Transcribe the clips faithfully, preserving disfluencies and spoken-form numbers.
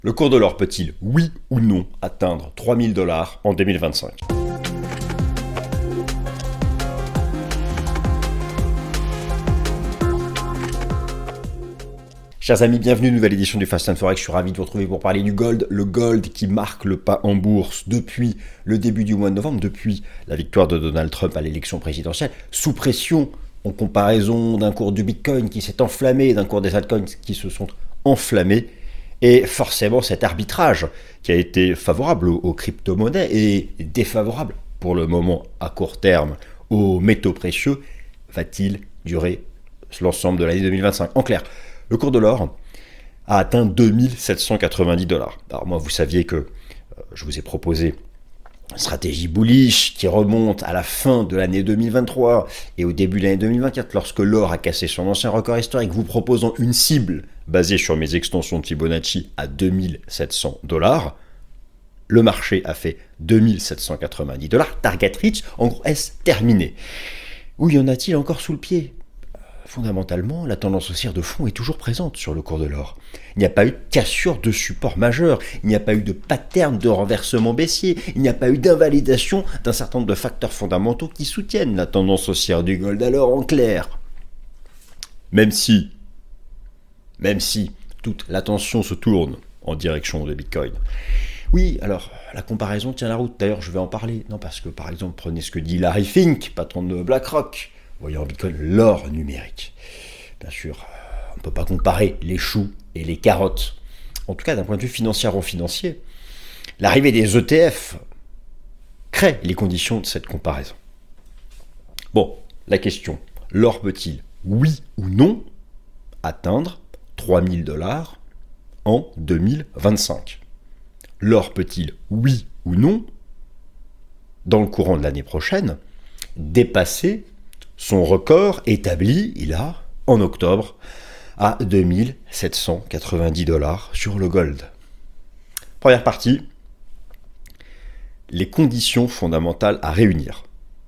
Le cours de l'or peut-il, oui ou non, atteindre trois mille dollars en deux mille vingt-cinq? Chers amis, bienvenue à une nouvelle édition du Fast and Forex. Je suis ravi de vous retrouver pour parler du gold. Le gold qui marque le pas en bourse depuis le début du mois de novembre, depuis la victoire de Donald Trump à l'élection présidentielle, sous pression en comparaison d'un cours du Bitcoin qui s'est enflammé, d'un cours des altcoins qui se sont enflammés. Et forcément, cet arbitrage qui a été favorable aux, aux crypto-monnaies et défavorable pour le moment à court terme aux métaux précieux, va-t-il durer l'ensemble de l'année deux mille vingt-cinq? En clair, le cours de l'or a atteint deux mille sept cent quatre-vingt-dix dollars. Alors moi, vous saviez que euh, je vous ai proposé une stratégie bullish qui remonte à la fin de l'année deux mille vingt-trois et au début de l'année deux mille vingt-quatre, lorsque l'or a cassé son ancien record historique, vous proposant une cible basée sur mes extensions de Fibonacci à deux mille sept cents dollars. Le marché a fait deux mille sept cent quatre-vingt-dix dollars. Target reach, en gros, est-ce terminé? Où y en a-t-il encore sous le pied? Fondamentalement, la tendance haussière de fond est toujours présente sur le cours de l'or. Il n'y a pas eu de cassure de support majeur, il n'y a pas eu de pattern de renversement baissier, il n'y a pas eu d'invalidation d'un certain nombre de facteurs fondamentaux qui soutiennent la tendance haussière du gold. Alors en clair, même si, même si toute l'attention se tourne en direction de Bitcoin, oui, alors la comparaison tient la route. D'ailleurs, je vais en parler. Non, parce que par exemple, prenez ce que dit Larry Fink, patron de BlackRock. Voyons en Bitcoin l'or numérique. Bien sûr, on ne peut pas comparer les choux et les carottes. En tout cas, d'un point de vue financiero-financier, l'arrivée des E T F crée les conditions de cette comparaison. Bon, la question, l'or peut-il, oui ou non, atteindre trois mille dollars en deux mille vingt-cinq? L'or peut-il, oui ou non, dans le courant de l'année prochaine, dépasser son record établi, il a, en octobre, à deux mille sept cent quatre-vingt-dix dollars sur le gold? Première partie, les conditions fondamentales à réunir.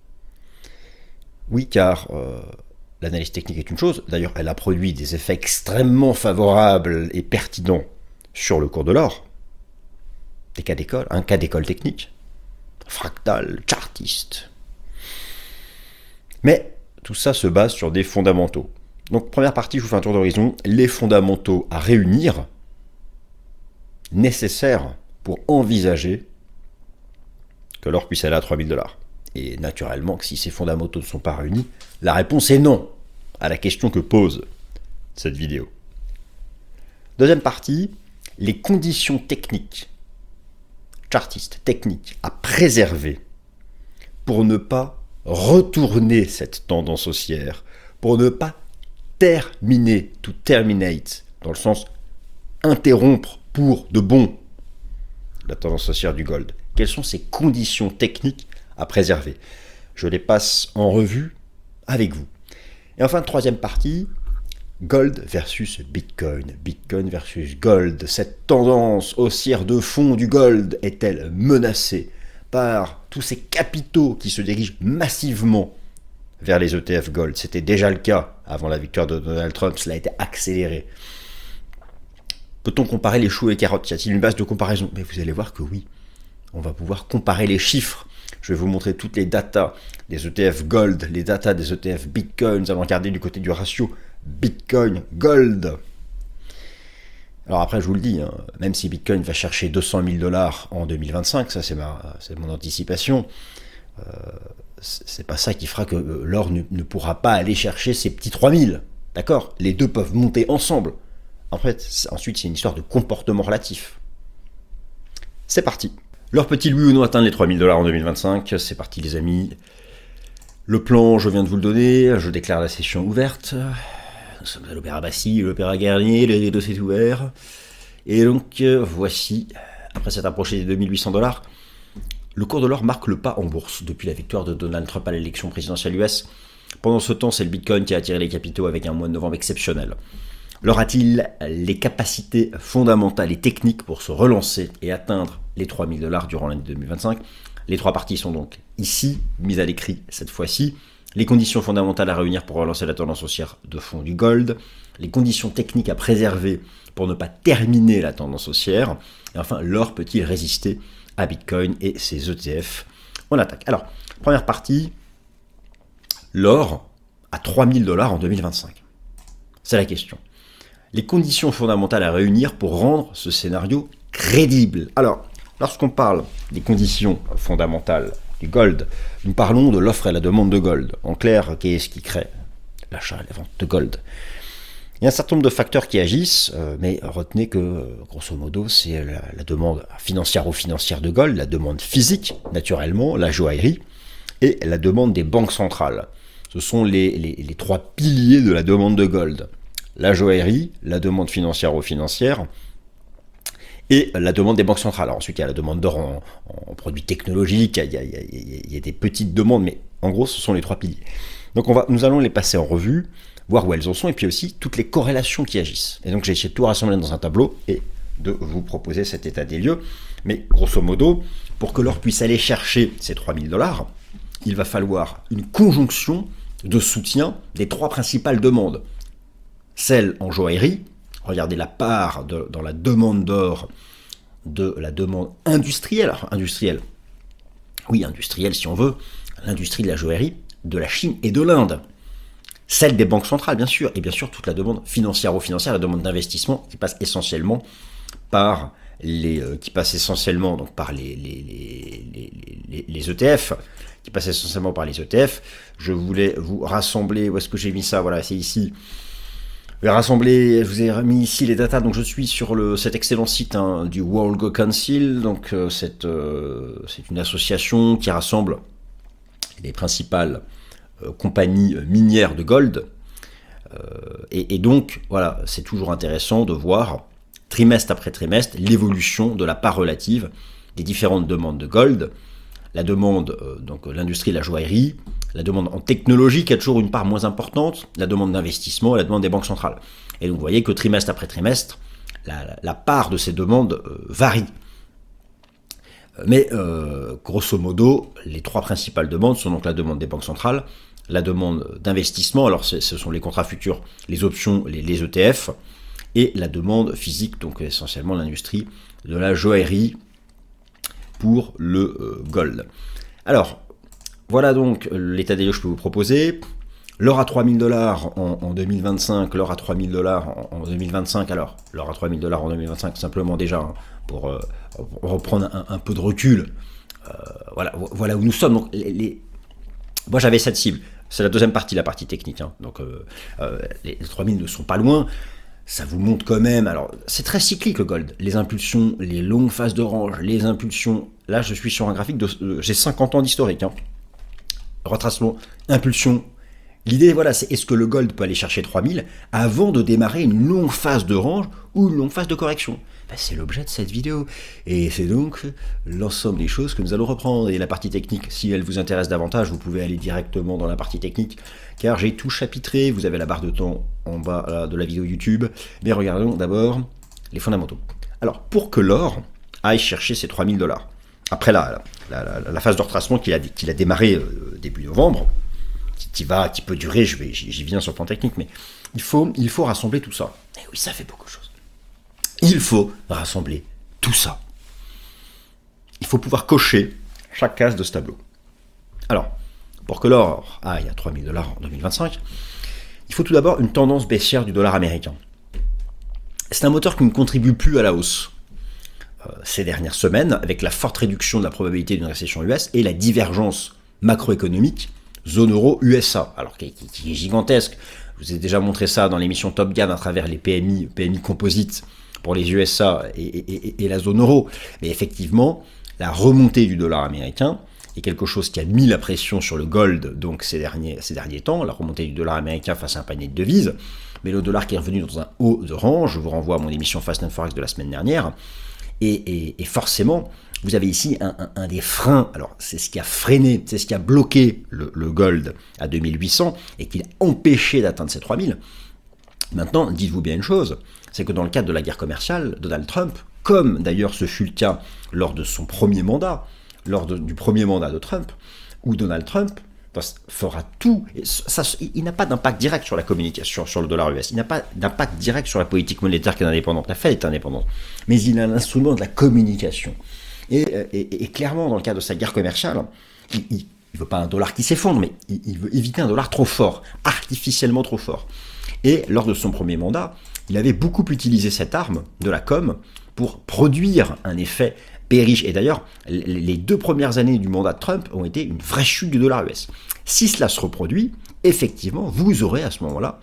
Oui, car euh, l'analyse technique est une chose. D'ailleurs, elle a produit des effets extrêmement favorables et pertinents sur le cours de l'or. Des cas d'école, un cas d'école technique, fractal, chartiste. Mais tout ça se base sur des fondamentaux. Donc, première partie, je vous fais un tour d'horizon. Les fondamentaux à réunir nécessaires pour envisager que l'or puisse aller à trois mille dollars. Et naturellement, que si ces fondamentaux ne sont pas réunis, la réponse est non à la question que pose cette vidéo. Deuxième partie, les conditions techniques, chartistes, techniques, à préserver pour ne pas retourner cette tendance haussière, pour ne pas terminer, to terminate, dans le sens interrompre pour de bon la tendance haussière du gold. Quelles sont ces conditions techniques à préserver? Je les passe en revue avec vous. Et enfin, troisième partie, gold versus Bitcoin. Bitcoin versus gold. Cette tendance haussière de fond du gold est-elle menacée par tous ces capitaux qui se dirigent massivement vers les E T F gold? C'était déjà le cas avant la victoire de Donald Trump, cela a été accéléré. Peut-on comparer les choux et les carottes? Y a-t-il une base de comparaison? Mais vous allez voir que oui, on va pouvoir comparer les chiffres. Je vais vous montrer toutes les datas des E T F gold, les datas des E T F Bitcoin. Nous allons regarder du côté du ratio Bitcoin-gold. Alors après, je vous le dis, hein, même si Bitcoin va chercher deux cent mille dollars en deux mille vingt-cinq, ça c'est, ma, c'est mon anticipation, euh, c'est pas ça qui fera que l'or ne, ne pourra pas aller chercher ses petits trois mille. D'accord? Les deux peuvent monter ensemble. En fait, ensuite, c'est une histoire de comportement relatif. C'est parti. L'or peut-il oui ou non atteindre les trois mille dollars en deux mille vingt-cinq? C'est parti les amis. Le plan, je viens de vous le donner, je déclare la session ouverte. Nous sommes à l'Opéra Bastille, l'Opéra Garnier, le rideau s'est ouvert. Et donc, euh, voici, après s'être approché des deux mille huit cents dollars, le cours de l'or marque le pas en bourse depuis la victoire de Donald Trump à l'élection présidentielle U S. Pendant ce temps, c'est le Bitcoin qui a attiré les capitaux avec un mois de novembre exceptionnel. L'or a-t-il les capacités fondamentales et techniques pour se relancer et atteindre les trois mille dollars durant l'année deux mille vingt-cinq? Les trois parties sont donc ici, mises à l'écrit cette fois-ci. Les conditions fondamentales à réunir pour relancer la tendance haussière de fond du gold, les conditions techniques à préserver pour ne pas terminer la tendance haussière, et enfin, l'or peut-il résister à Bitcoin et ses E T F? On attaque. Alors, première partie, l'or à trois mille dollars en deux mille vingt-cinq. C'est la question. Les conditions fondamentales à réunir pour rendre ce scénario crédible. Alors, lorsqu'on parle des conditions fondamentales du gold, nous parlons de l'offre et la demande de gold. En clair, qu'est-ce qui crée l'achat et la vente de gold? Il y a un certain nombre de facteurs qui agissent, euh, mais retenez que, euh, grosso modo, c'est la, la demande financière ou financière de gold, la demande physique, naturellement, la joaillerie, et la demande des banques centrales. Ce sont les, les, les trois piliers de la demande de gold. La joaillerie, la demande financière ou financière, et la demande des banques centrales. Alors ensuite, il y a la demande d'or en, en produits technologiques, il y, a, il, y a, il y a des petites demandes, mais en gros, ce sont les trois piliers. Donc on va, nous allons les passer en revue, voir où elles en sont, et puis aussi toutes les corrélations qui agissent. Et donc j'ai essayé de tout rassembler dans un tableau et de vous proposer cet état des lieux. Mais grosso modo, pour que l'or puisse aller chercher ces trois mille dollars, il va falloir une conjonction de soutien des trois principales demandes. Celle en joaillerie, regardez la part de, dans la demande d'or de la demande industrielle, alors industrielle, oui industrielle si on veut, l'industrie de la joaillerie, de la Chine et de l'Inde. Celle des banques centrales, bien sûr, et bien sûr toute la demande financière ou financière, la demande d'investissement qui passe essentiellement par les, euh, qui passe essentiellement donc par les, les, les, les, les E T F, qui passe essentiellement par les E T F. Je voulais vous rassembler, où est-ce que j'ai mis ça? Voilà, c'est ici. Je vais rassembler, je vous ai remis ici les datas, donc je suis sur le, cet excellent site hein, du World Gold Council, donc euh, c'est euh, une association qui rassemble les principales euh, compagnies minières de gold, euh, et, et donc voilà, c'est toujours intéressant de voir trimestre après trimestre l'évolution de la part relative des différentes demandes de gold, la demande, euh, donc l'industrie de la joaillerie, la demande en technologie qui a toujours une part moins importante, la demande d'investissement et la demande des banques centrales. Et donc vous voyez que trimestre après trimestre, la, la part de ces demandes euh, varie. Mais euh, grosso modo, les trois principales demandes sont donc la demande des banques centrales, la demande d'investissement, alors ce sont les contrats futurs, les options, les, les E T F, et la demande physique, donc essentiellement l'industrie de la joaillerie pour le euh, gold. Alors, voilà donc l'état des lieux que je peux vous proposer. L'or à trois mille dollars en, en deux mille vingt-cinq, l'or à trois mille dollars en, en deux mille vingt-cinq, alors l'or à trois mille dollars en deux mille vingt-cinq, simplement déjà, hein, pour, euh, pour reprendre un, un peu de recul, euh, voilà, voilà où nous sommes. Donc, les, les... Moi j'avais cette cible, c'est la deuxième partie, la partie technique, hein. Donc euh, euh, les, les trois mille ne sont pas loin. Ça vous montre quand même, alors c'est très cyclique le gold, les impulsions, les longues phases d'orange, les impulsions, là je suis sur un graphique, de, euh, j'ai cinquante ans d'historique, hein. Retracement, impulsion, l'idée voilà, c'est est-ce que le gold peut aller chercher trois mille avant de démarrer une longue phase d'orange ou une longue phase de correction? Ben, c'est l'objet de cette vidéo, et c'est donc l'ensemble des choses que nous allons reprendre. Et la partie technique, si elle vous intéresse davantage, vous pouvez aller directement dans la partie technique, car j'ai tout chapitré, vous avez la barre de temps en bas là, de la vidéo YouTube, mais regardons d'abord les fondamentaux. Alors, pour que l'or aille chercher ses trois mille dollars, après la, la, la, la phase de retracement qu'il a, qu'il a démarré euh, début novembre, qui, qui, va, qui peut durer, je vais, j'y viens sur le plan technique, mais il faut, il faut rassembler tout ça. Et oui, ça fait beaucoup de choses. Il faut rassembler tout ça. Il faut pouvoir cocher chaque case de ce tableau. Alors, pour que l'or aille à trois mille dollars en deux mille vingt-cinq, il faut tout d'abord une tendance baissière du dollar américain. C'est un moteur qui ne contribue plus à la hausse euh, ces dernières semaines, avec la forte réduction de la probabilité d'une récession U S et la divergence macroéconomique zone euro U S A, alors qui, qui, qui est gigantesque. Je vous ai déjà montré ça dans l'émission Top Gun à travers les P M I, P M I composites pour les U S A et, et, et, et la zone euro. Mais effectivement, la remontée du dollar américain est quelque chose qui a mis la pression sur le gold donc ces derniers, ces derniers temps, la remontée du dollar américain face à un panier de devises, mais le dollar qui est revenu dans un haut de rang, je vous renvoie à mon émission Fast and Forex de la semaine dernière, et, et, et forcément, vous avez ici un, un, un des freins, alors c'est ce qui a freiné, c'est ce qui a bloqué le, le gold à deux mille huit cents et qui l'a empêché d'atteindre ces trois mille. Maintenant, dites-vous bien une chose, c'est que dans le cadre de la guerre commerciale, Donald Trump, comme d'ailleurs ce fut le cas lors de son premier mandat, lors de, du premier mandat de Trump, où Donald Trump fera tout. Ça, il n'a pas d'impact direct sur la communication, sur le dollar U S. Il n'a pas d'impact direct sur la politique monétaire qui est indépendante. La Fed est indépendante. Mais il a l'instrument de la communication. Et, et, et clairement, dans le cadre de sa guerre commerciale, il ne veut pas un dollar qui s'effondre, mais il, il veut éviter un dollar trop fort, artificiellement trop fort. Et lors de son premier mandat, il avait beaucoup utilisé cette arme de la com pour produire un effet riche. Et d'ailleurs, les deux premières années du mandat de Trump ont été une vraie chute du dollar U S. Si cela se reproduit, effectivement, vous aurez à ce moment-là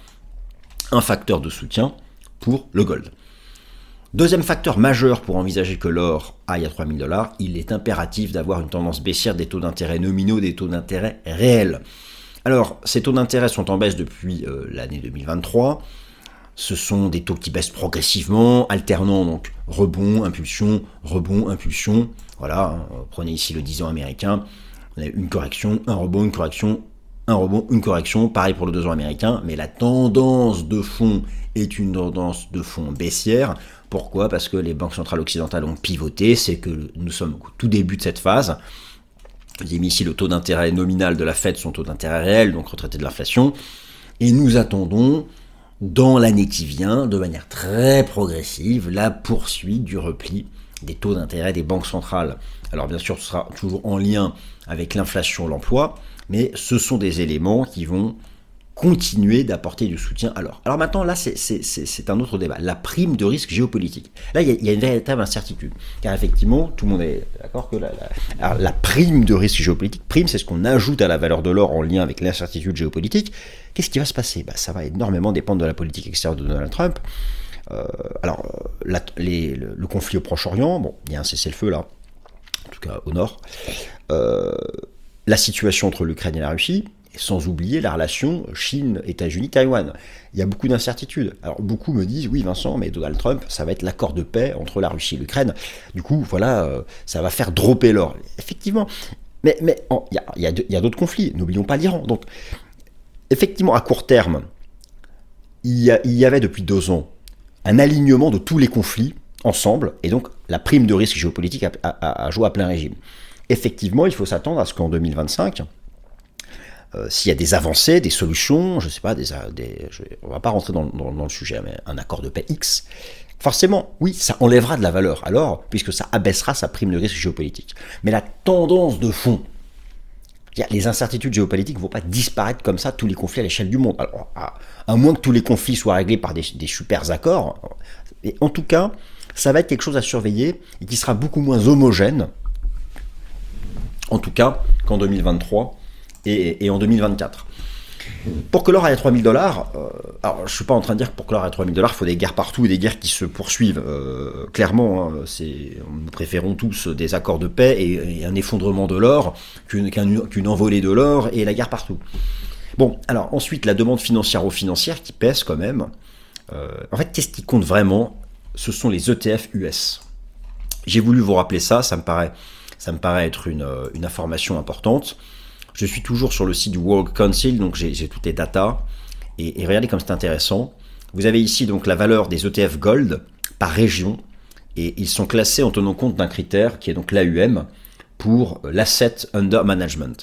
un facteur de soutien pour le gold. Deuxième facteur majeur pour envisager que l'or aille à trois mille dollars, il est impératif d'avoir une tendance baissière des taux d'intérêt nominaux, des taux d'intérêt réels. Alors, ces taux d'intérêt sont en baisse depuis euh, l'année deux mille vingt-trois. Ce sont des taux qui baissent progressivement, alternant donc rebond, impulsion, rebond, impulsion. Voilà, hein, prenez ici le dix ans américain, on a une correction, un rebond, une correction, un rebond, une correction. Pareil pour le deux ans américain, mais la tendance de fond est une tendance de fond baissière. Pourquoi ? Parce que les banques centrales occidentales ont pivoté, c'est que nous sommes au tout début de cette phase. J'ai mis ici le taux d'intérêt nominal de la Fed, son taux d'intérêt réel, donc retraité de l'inflation. Et nous attendons, dans l'année qui vient, de manière très progressive, la poursuite du repli des taux d'intérêt des banques centrales. Alors bien sûr, ce sera toujours en lien avec l'inflation, l'emploi, mais ce sont des éléments qui vont continuer d'apporter du soutien à l'or. Alors maintenant, là, c'est, c'est, c'est, c'est un autre débat. La prime de risque géopolitique. Là, il y a, il y a une véritable incertitude. Car effectivement, tout le monde est d'accord que la, la, alors, la prime de risque géopolitique, prime, c'est ce qu'on ajoute à la valeur de l'or en lien avec l'incertitude géopolitique. Qu'est-ce qui va se passer ? Bah, ça va énormément dépendre de la politique extérieure de Donald Trump. Euh, alors, la, les, le, le conflit au Proche-Orient, bon, il y a un cessez-le-feu là, en tout cas au nord. Euh, la situation entre l'Ukraine et la Russie, et sans oublier la relation Chine, États-Unis, Taïwan. Il y a beaucoup d'incertitudes. Alors beaucoup me disent, oui Vincent, mais Donald Trump, ça va être l'accord de paix entre la Russie et l'Ukraine. Du coup, voilà, euh, ça va faire dropper l'or. Effectivement, mais il mais, oh, y, a, y, a y a d'autres conflits, n'oublions pas l'Iran. Donc, effectivement, à court terme, il y, a, il y avait depuis deux ans un alignement de tous les conflits ensemble, et donc la prime de risque géopolitique a, a, a joué à plein régime. Effectivement, il faut s'attendre à ce qu'en deux mille vingt-cinq, Euh, s'il y a des avancées, des solutions, je ne sais pas, des, des, je, on ne va pas rentrer dans, dans, dans le sujet, mais un accord de paix X, forcément, oui, ça enlèvera de la valeur, alors, puisque ça abaissera sa prime de risque géopolitique. Mais la tendance de fond, les incertitudes géopolitiques ne vont pas disparaître comme ça, tous les conflits à l'échelle du monde. Alors, à, à moins que tous les conflits soient réglés par des, des super accords, et en tout cas, ça va être quelque chose à surveiller, et qui sera beaucoup moins homogène, en tout cas, qu'en deux mille vingt-trois, Et, et en deux mille vingt-quatre. Pour que l'or aille à trois mille dollars, euh, alors je ne suis pas en train de dire que pour que l'or aille à trois mille dollars, il faut des guerres partout et des guerres qui se poursuivent. Euh, clairement, hein, c'est, nous préférons tous des accords de paix et, et un effondrement de l'or qu'une, qu'un, qu'une envolée de l'or et la guerre partout. Bon, alors ensuite, la demande financière-financière qui pèse quand même. Euh, en fait, qu'est-ce qui compte vraiment ? Ce sont les E T F U S. J'ai voulu vous rappeler ça, ça me paraît, ça me paraît être une, une information importante. Je suis toujours sur le site du World Council, donc j'ai, j'ai toutes les datas. Et, et regardez comme c'est intéressant. Vous avez ici donc la valeur des E T F Gold par région. Et ils sont classés en tenant compte d'un critère qui est donc l'A U M pour l'Asset Under Management.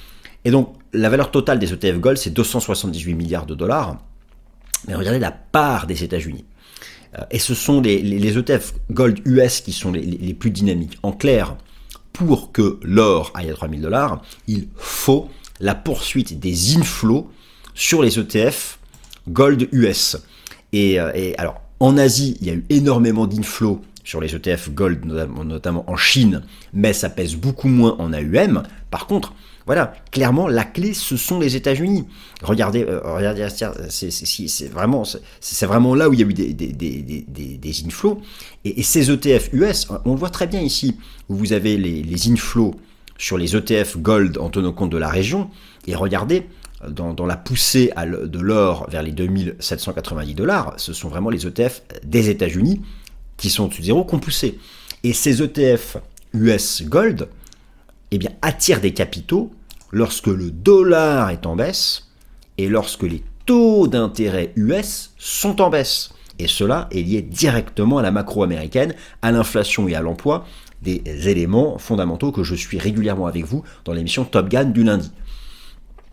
Et donc la valeur totale des E T F Gold, c'est deux cent soixante-dix-huit milliards de dollars. Mais regardez la part des États-Unis. Et ce sont les, les, les E T F Gold U S qui sont les, les, les plus dynamiques. En clair, pour que l'or aille à trois mille dollars, il faut la poursuite des inflows sur les E T F Gold U S. Et, et alors, en Asie, il y a eu énormément d'inflows sur les E T F Gold, notamment, notamment en Chine, mais ça pèse beaucoup moins en A U M. Par contre, voilà, clairement, la clé, ce sont les États-Unis. Regardez, euh, regardez c'est, c'est, c'est, vraiment, c'est, c'est vraiment là où il y a eu des, des, des, des, des inflows. Et, et ces E T F U S, on le voit très bien ici, où vous avez les, les inflows sur les E T F Gold en tenant compte de la région. Et regardez, dans, dans la poussée à de l'or vers les deux mille sept cent quatre-vingt-dix dollars, ce sont vraiment les E T F des États-Unis qui sont au-dessus de zéro, qui ont poussé. Et ces E T F U S Gold, eh bien, attire des capitaux lorsque le dollar est en baisse et lorsque les taux d'intérêt U S sont en baisse. Et cela est lié directement à la macro américaine, à l'inflation et à l'emploi, des éléments fondamentaux que je suis régulièrement avec vous dans l'émission Top Gun du lundi.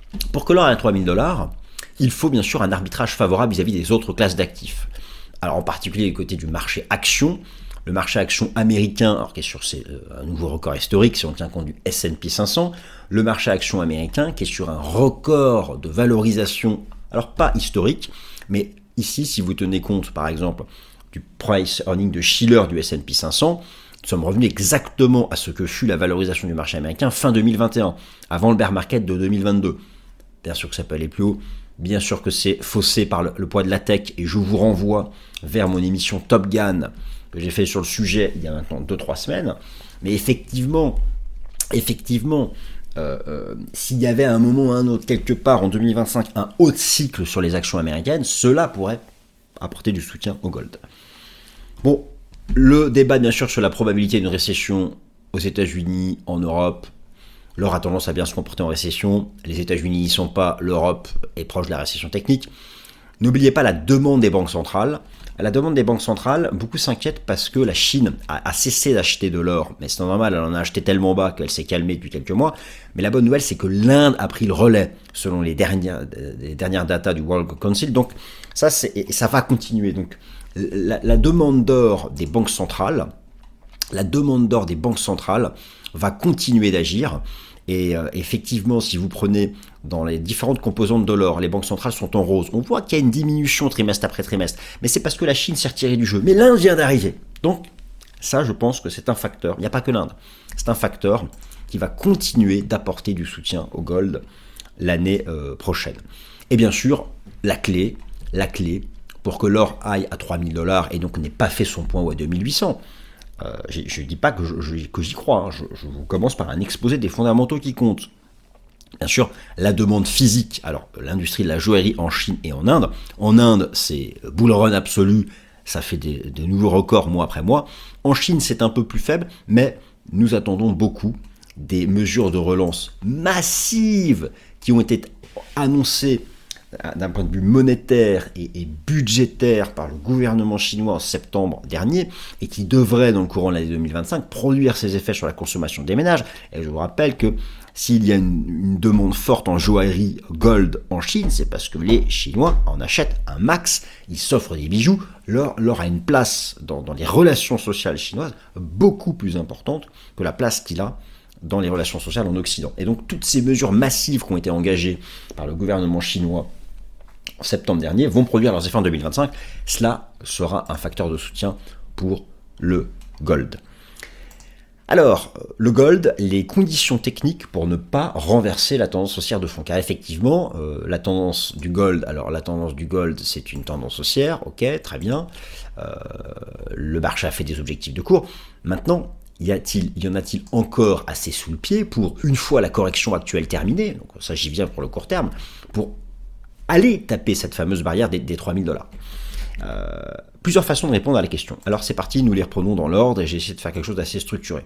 Pour que l'or aille à trois mille dollars, il faut bien sûr un arbitrage favorable vis-à-vis des autres classes d'actifs. Alors en particulier du côté du marché action, le marché action américain, alors qui est sur ses, euh, un nouveau record historique si on tient compte du S and P cinq cents, le marché action américain qui est sur un record de valorisation, alors pas historique, mais ici si vous tenez compte par exemple du price earning de Shiller du S and P cinq cents, nous sommes revenus exactement à ce que fut la valorisation du marché américain fin deux mille vingt et un, avant le bear market de deux mille vingt-deux. Bien sûr que ça peut aller plus haut, bien sûr que c'est faussé par le, le poids de la tech, et je vous renvoie vers mon émission Top Gun que j'ai fait sur le sujet il y a maintenant deux trois semaines. Mais effectivement, effectivement, euh, euh, s'il y avait un moment ou un autre, quelque part en deux mille vingt-cinq, un haut cycle sur les actions américaines, cela pourrait apporter du soutien au gold. Bon, le débat bien sûr sur la probabilité d'une récession aux États-Unis, en Europe. L'or a tendance à bien se comporter en récession. Les États-Unis n'y sont pas, l'Europe est proche de la récession technique. N'oubliez pas la demande des banques centrales. À la demande des banques centrales, beaucoup s'inquiètent parce que la Chine a, a cessé d'acheter de l'or. Mais c'est normal, elle en a acheté tellement bas qu'elle s'est calmée depuis quelques mois. Mais la bonne nouvelle, c'est que l'Inde a pris le relais selon les dernières, les dernières datas du World Council. Donc ça, c'est, ça va continuer. Donc la, la demande d'or des banques centrales, la demande d'or des banques centrales va continuer d'agir. Et euh, effectivement, si vous prenez dans les différentes composantes de l'or, les banques centrales sont en rose. On voit qu'il y a une diminution trimestre après trimestre. Mais c'est parce que la Chine s'est retirée du jeu. Mais l'Inde vient d'arriver. Donc, ça, je pense que c'est un facteur. Il n'y a pas que l'Inde. C'est un facteur qui va continuer d'apporter du soutien au gold l'année euh, prochaine. Et bien sûr, la clé, la clé, pour que l'or aille à trois mille dollars et donc n'ait pas fait son point ou à deux mille huit cents, Euh, je ne dis pas que, je, je, que j'y crois, hein. je, je vous commence par un exposé des fondamentaux qui comptent. Bien sûr, la demande physique, alors l'industrie de la joaillerie en Chine et en Inde. En Inde, c'est bull run absolu, ça fait des, des nouveaux records mois après mois. En Chine, c'est un peu plus faible, mais nous attendons beaucoup des mesures de relance massives qui ont été annoncées d'un point de vue monétaire et, et budgétaire par le gouvernement chinois en septembre dernier et qui devrait dans le courant de l'année deux mille vingt-cinq produire ses effets sur la consommation des ménages. Et je vous rappelle que s'il y a une, une demande forte en joaillerie gold en Chine, c'est parce que les Chinois en achètent un max, ils s'offrent des bijoux, l'or, l'or a une place dans, dans les relations sociales chinoises beaucoup plus importante que la place qu'il a dans les relations sociales en Occident. Et donc toutes ces mesures massives qui ont été engagées par le gouvernement chinois en septembre dernier vont produire leurs effets en deux mille vingt-cinq. Cela sera un facteur de soutien pour le gold. Alors, le gold, les conditions techniques pour ne pas renverser la tendance haussière de fond. Car effectivement, euh, la tendance du gold, alors la tendance du gold, c'est une tendance haussière, ok, très bien. Euh, le marché a fait des objectifs de cours. Maintenant, y a-t-il, y en a-t-il encore assez sous le pied pour, une fois la correction actuelle terminée, donc ça j'y viens pour le court terme, pour aller taper cette fameuse barrière des, des trois mille dollars. Euh, plusieurs façons de répondre à la question. Alors c'est parti, nous les reprenons dans l'ordre et j'ai essayé de faire quelque chose d'assez structuré.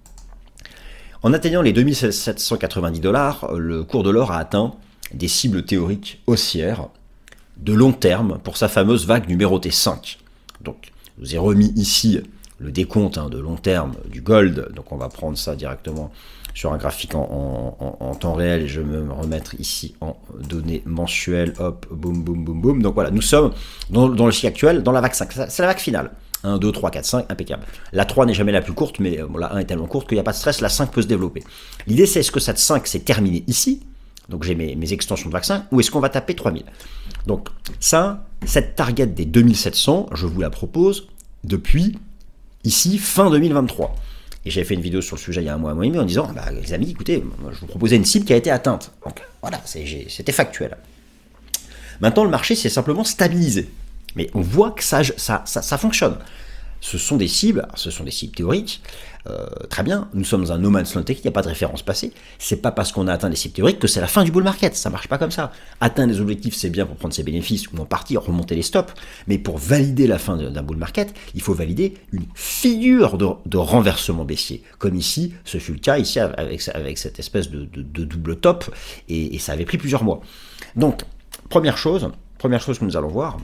En atteignant les deux mille sept cent quatre-vingt-dix dollars, le cours de l'or a atteint des cibles théoriques haussières de long terme pour sa fameuse vague numérotée cinq. Donc je vous ai remis ici le décompte hein, de long terme du gold, donc on va prendre ça directement sur un graphique en, en, en, en temps réel, et je vais me remettre ici en données mensuelles, hop, boum, boum, boum, boum. Donc voilà, nous sommes dans, dans le cycle actuel, dans la vague cinq, c'est la vague finale. un, deux, trois, quatre, cinq, impeccable. La trois n'est jamais la plus courte, mais bon, la un est tellement courte qu'il n'y a pas de stress, la cinq peut se développer. L'idée c'est est-ce que cette cinq s'est terminée ici, donc j'ai mes, mes extensions de vague cinq, ou est-ce qu'on va taper trois mille. Donc ça, cette target des deux mille sept cents, je vous la propose depuis ici, fin deux mille vingt-trois. Et j'avais fait une vidéo sur le sujet il y a un mois, un mois et demi en disant, bah, les amis, écoutez, je vous proposais une cible qui a été atteinte. Donc voilà, c'est, c'était factuel. Maintenant, le marché s'est simplement stabilisé. Mais on voit que ça, ça, ça, ça fonctionne. Ce sont des cibles, ce sont des cibles théoriques, euh, très bien, nous sommes dans un no man's land technique, il n'y a pas de référence passée, c'est pas parce qu'on a atteint des cibles théoriques que c'est la fin du bull market, ça marche pas comme ça. Atteindre les objectifs, c'est bien pour prendre ses bénéfices ou en partie remonter les stops, mais pour valider la fin d'un bull market, il faut valider une figure de, de renversement baissier, comme ici, ce fut le cas ici avec, avec cette espèce de, de, de double top, et, et ça avait pris plusieurs mois. Donc, première chose, première chose que nous allons voir,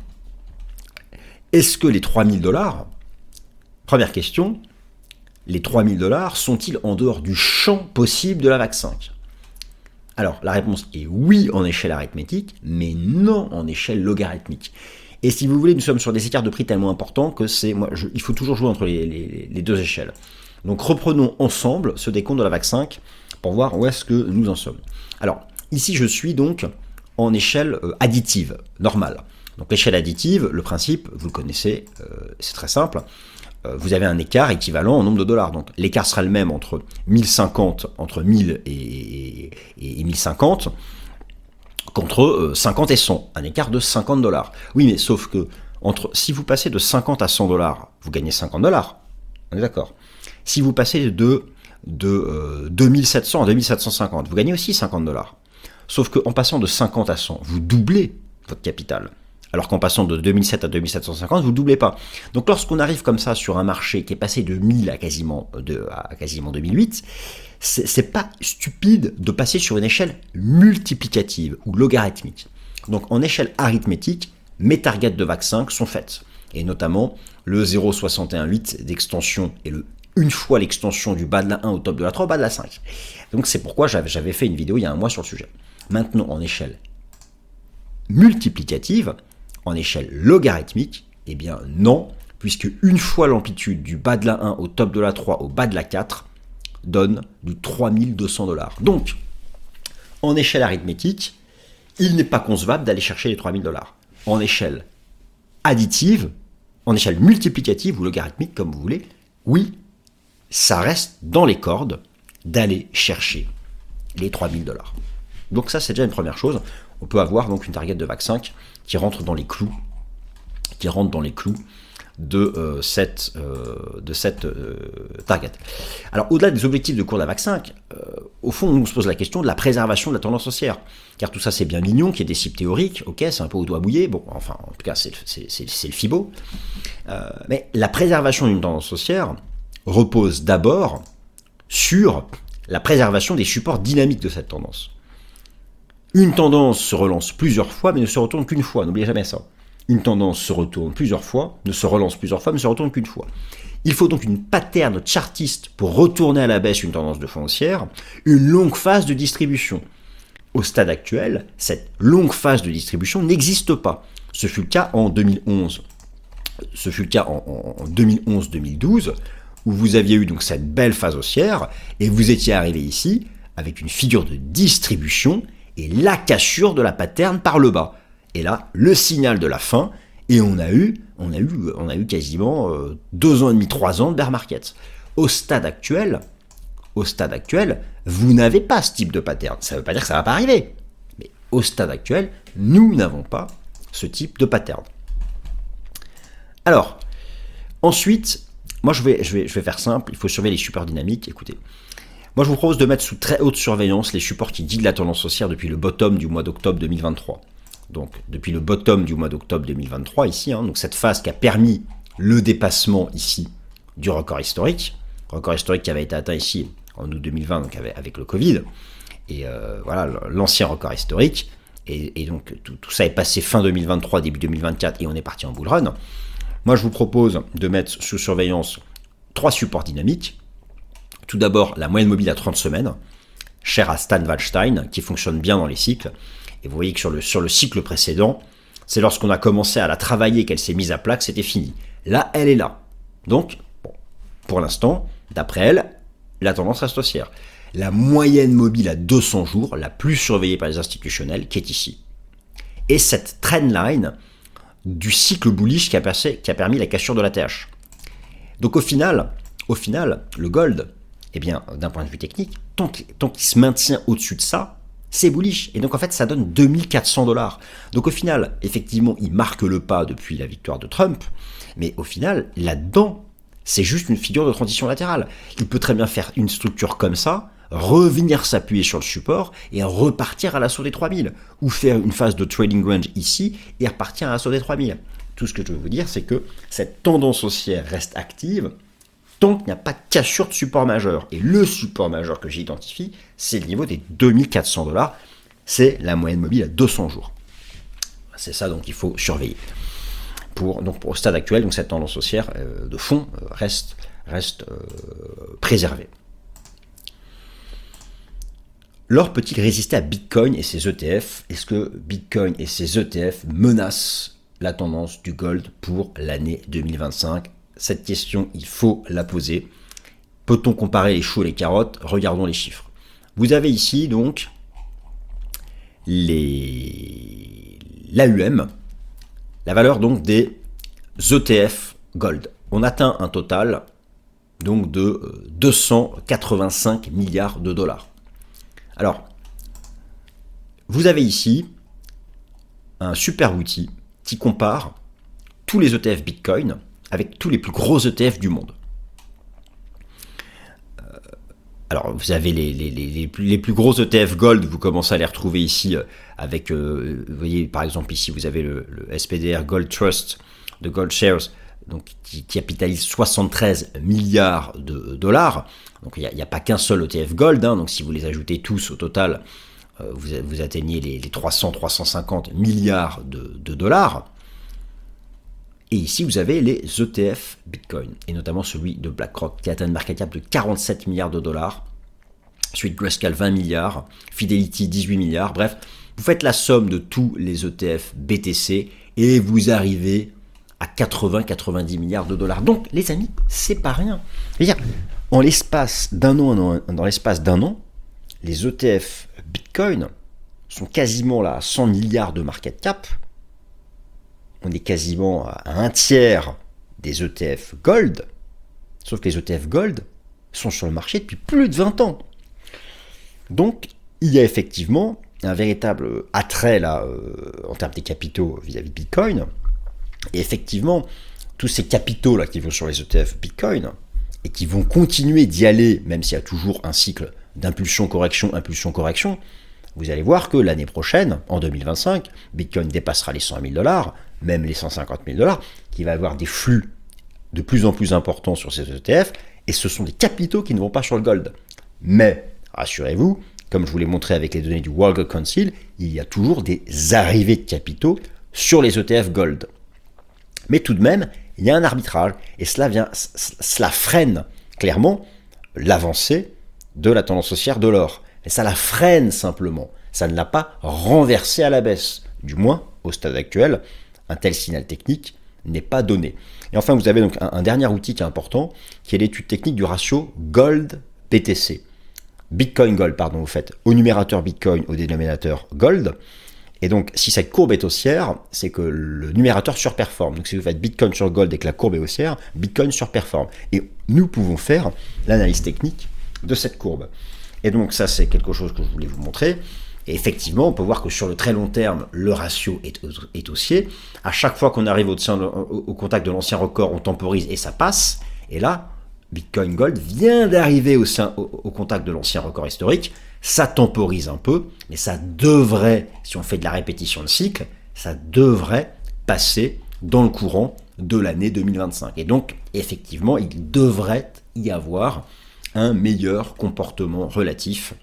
est-ce que les trois mille dollars, première question, les trois mille dollars sont-ils en dehors du champ possible de la vague cinq? Alors, la réponse est oui en échelle arithmétique, mais non en échelle logarithmique. Et si vous voulez, nous sommes sur des écarts de prix tellement importants que c'est, moi, je, il faut toujours jouer entre les, les, les deux échelles. Donc reprenons ensemble ce décompte de la V A C cinq pour voir où est-ce que nous en sommes. Alors, ici je suis donc en échelle euh, additive, normale. Donc l'échelle additive, le principe, vous le connaissez, euh, c'est très simple. Euh, vous avez un écart équivalent en nombre de dollars. Donc l'écart sera le même entre mille cinquante, entre mille et, et, et mille cinquante, contre cinquante et cent, un écart de cinquante dollars. Oui, mais sauf que entre, si vous passez de cinquante à cent dollars, vous gagnez cinquante dollars. On est d'accord. Si vous passez de, de euh, deux mille sept cents à deux mille sept cent cinquante, vous gagnez aussi cinquante dollars. Sauf qu'en passant de cinquante à cent, vous doublez votre capital. Alors qu'en passant de deux mille sept à deux mille sept cent cinquante, vous ne doublez pas. Donc lorsqu'on arrive comme ça sur un marché qui est passé de mille à quasiment, de, à quasiment deux mille huit, c'est, c'est pas stupide de passer sur une échelle multiplicative ou logarithmique. Donc en échelle arithmétique, mes targets de V A C cinq sont faites. Et notamment le zéro virgule soixante et un huit d'extension et le une fois l'extension du bas de la un au top de la trois au bas de la cinq. Donc c'est pourquoi j'avais, j'avais fait une vidéo il y a un mois sur le sujet. Maintenant en échelle multiplicative, en échelle logarithmique, eh bien non, puisque une fois l'amplitude du bas de la un au top de la trois au bas de la quatre donne du trois mille deux cents dollars. Donc, en échelle arithmétique, il n'est pas concevable d'aller chercher les trois mille dollars. En échelle additive, en échelle multiplicative ou logarithmique, comme vous voulez, oui, ça reste dans les cordes d'aller chercher les trois mille dollars. Donc ça, c'est déjà une première chose. On peut avoir donc une target de V A C cinq qui rentre dans les clous, qui rentre dans les clous de euh, cette, euh, de cette euh, target. Alors, au-delà des objectifs de cours de la V A C cinq, euh, au fond, on se pose la question de la préservation de la tendance haussière. Car tout ça, c'est bien mignon, qu'il y ait des cibles théoriques, ok, c'est un peu au doigt mouillé, bon, enfin, en tout cas, c'est, c'est, c'est, c'est le FIBO. Euh, mais la préservation d'une tendance haussière repose d'abord sur la préservation des supports dynamiques de cette tendance. Une tendance se relance plusieurs fois, mais ne se retourne qu'une fois. N'oubliez jamais ça. Une tendance se retourne plusieurs fois, ne se relance plusieurs fois, mais ne se retourne qu'une fois. Il faut donc une pattern chartiste pour retourner à la baisse une tendance de fond haussière, une longue phase de distribution. Au stade actuel, cette longue phase de distribution n'existe pas. Ce fut le cas en deux mille onze. Ce fut le cas en, en deux mille onze deux mille douze, où vous aviez eu donc cette belle phase haussière, et vous étiez arrivé ici avec une figure de distribution et la cassure de la pattern par le bas. Et là, le signal de la fin, et on a eu, on a eu, on a eu quasiment euh, deux ans et demi, trois ans de bear market. Au stade actuel, au stade actuel, vous n'avez pas ce type de pattern. Ça ne veut pas dire que ça ne va pas arriver. Mais au stade actuel, nous n'avons pas ce type de pattern. Alors, ensuite, moi je vais, je vais, je vais faire simple, il faut surveiller les supports dynamiques. Écoutez, moi je vous propose de mettre sous très haute surveillance les supports qui guident la tendance haussière depuis le bottom du mois d'octobre deux mille vingt-trois. Donc depuis le bottom du mois d'octobre deux mille vingt-trois ici, hein, donc cette phase qui a permis le dépassement ici du record historique, record historique qui avait été atteint ici en août deux mille vingt, donc avec, avec le Covid, et euh, voilà l'ancien record historique, et, et donc tout, tout ça est passé fin deux mille vingt-trois, début deux mille vingt-quatre, et on est parti en bull run. Moi je vous propose de mettre sous surveillance trois supports dynamiques. Tout d'abord la moyenne mobile à trente semaines, chère à Stan Waldstein, qui fonctionne bien dans les cycles. Et vous voyez que sur le, sur le cycle précédent, c'est lorsqu'on a commencé à la travailler qu'elle s'est mise à plat que c'était fini. Là, elle est là. Donc, bon, pour l'instant, d'après elle, la tendance reste haussière. La moyenne mobile à deux cents jours, la plus surveillée par les institutionnels, qui est ici. Et cette trendline du cycle bullish qui a, passé, qui a permis la cassure de la T H. Donc au final, au final, le gold, eh bien, d'un point de vue technique, tant qu'il, tant qu'il se maintient au-dessus de ça, c'est bullish. Et donc en fait, ça donne deux mille quatre cents dollars. Donc au final, effectivement, il marque le pas depuis la victoire de Trump. Mais au final, là-dedans, c'est juste une figure de transition latérale. Il peut très bien faire une structure comme ça, revenir s'appuyer sur le support et repartir à l'assaut des trois mille. Ou faire une phase de trading range ici et repartir à l'assaut des trois mille. Tout ce que je veux vous dire, c'est que cette tendance haussière reste active tant qu'il n'y a pas de cassure de support majeur. Et le support majeur que j'identifie, c'est le niveau des deux mille quatre cents dollars. C'est la moyenne mobile à deux cents jours. C'est ça donc il faut surveiller. Pour, donc, pour au stade actuel, donc cette tendance haussière euh, de fond euh, reste, reste euh, préservée. l'or peut-il résister à Bitcoin et ses E T F? Est-ce que Bitcoin et ses E T F menacent la tendance du gold pour l'année deux mille vingt-cinq? Cette question, il faut la poser. Peut-on comparer les choux et les carottes? Regardons les chiffres. Vous avez ici donc les... l'A U M, la valeur donc des E T F gold. On atteint un total donc de deux cent quatre-vingt-cinq milliards de dollars. Alors, vous avez ici un super outil qui compare tous les E T F Bitcoin avec tous les plus gros E T F du monde. Euh, alors, vous avez les, les, les, les, plus, les plus gros E T F Gold, vous commencez à les retrouver ici avec, euh, vous voyez par exemple ici, vous avez le, le S P D R Gold Trust de Gold Shares, donc, qui, qui capitalise soixante-treize milliards de dollars. Donc il n'y a, a pas qu'un seul E T F Gold, hein, donc si vous les ajoutez tous au total, euh, vous, vous atteignez les, les trois cents à trois cent cinquante milliards de, de dollars. Et ici vous avez les E T F Bitcoin, et notamment celui de BlackRock, qui atteint une market cap de quarante-sept milliards de dollars, celui de Grayscale vingt milliards, Fidelity dix-huit milliards, bref, vous faites la somme de tous les E T F B T C, et vous arrivez à quatre-vingts à quatre-vingt-dix milliards de dollars. Donc, les amis, c'est pas rien. C'est-à-dire, en l'espace d'un an, dans l'espace d'un an, les E T F Bitcoin sont quasiment là à cent milliards de market cap. On est quasiment à un tiers des E T F Gold. Sauf que les E T F Gold sont sur le marché depuis plus de vingt ans. Donc, il y a effectivement un véritable attrait là, euh, en termes des capitaux vis-à-vis de Bitcoin. Et effectivement, tous ces capitaux-là qui vont sur les E T F Bitcoin et qui vont continuer d'y aller, même s'il y a toujours un cycle d'impulsion-correction, impulsion-correction, vous allez voir que l'année prochaine, en deux mille vingt-cinq, Bitcoin dépassera les cent mille dollars, même les cent cinquante mille dollars, qu'il va y avoir des flux de plus en plus importants sur ces E T F, et ce sont des capitaux qui ne vont pas sur le gold. Mais, rassurez-vous, comme je vous l'ai montré avec les données du World Gold Council, il y a toujours des arrivées de capitaux sur les E T F gold. Mais tout de même, il y a un arbitrage, et cela, vient, cela freine clairement l'avancée de la tendance haussière de l'or. Mais ça la freine simplement, ça ne l'a pas renversée à la baisse. Du moins, au stade actuel, un tel signal technique n'est pas donné. Et enfin, vous avez donc un, un dernier outil qui est important, qui est l'étude technique du ratio Gold-B T C. Bitcoin Gold, pardon, vous faites au numérateur Bitcoin, au dénominateur Gold. Et donc, si cette courbe est haussière, c'est que le numérateur surperforme. Donc, si vous faites Bitcoin sur Gold et que la courbe est haussière, Bitcoin surperforme. Et nous pouvons faire l'analyse technique de cette courbe. Et donc, ça, c'est quelque chose que je voulais vous montrer. Et effectivement, on peut voir que sur le très long terme, le ratio est, est haussier. À chaque fois qu'on arrive au, au, au contact de l'ancien record, on temporise et ça passe. Et là, Bitcoin Gold vient d'arriver au, au, au contact de l'ancien record historique. Ça temporise un peu, mais ça devrait, si on fait de la répétition de cycle, ça devrait passer dans le courant de l'année deux mille vingt-cinq. Et donc, effectivement, il devrait y avoir un meilleur comportement relatif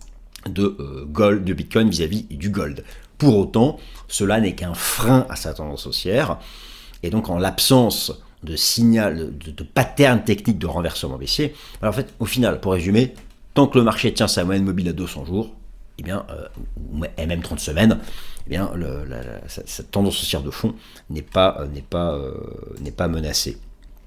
de euh, gold, de Bitcoin vis-à-vis du gold. Pour autant, cela n'est qu'un frein à sa tendance haussière. Et donc, en l'absence de signal, de, de pattern technique de renversement baissier, alors en fait, au final, pour résumer, tant que le marché tient sa moyenne mobile à deux cents jours, eh bien, euh, et même trente semaines, eh bien, le, la, la, cette tendance haussière de fond n'est pas, euh, n'est pas, euh, n'est pas menacée.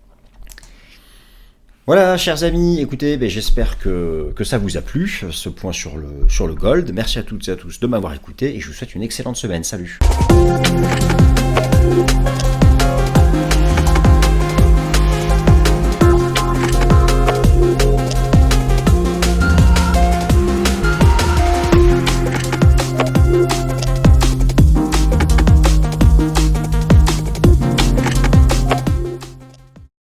Voilà, chers amis, écoutez, ben, j'espère que, que ça vous a plu, ce point sur le, sur le gold. Merci à toutes et à tous de m'avoir écouté et je vous souhaite une excellente semaine. Salut!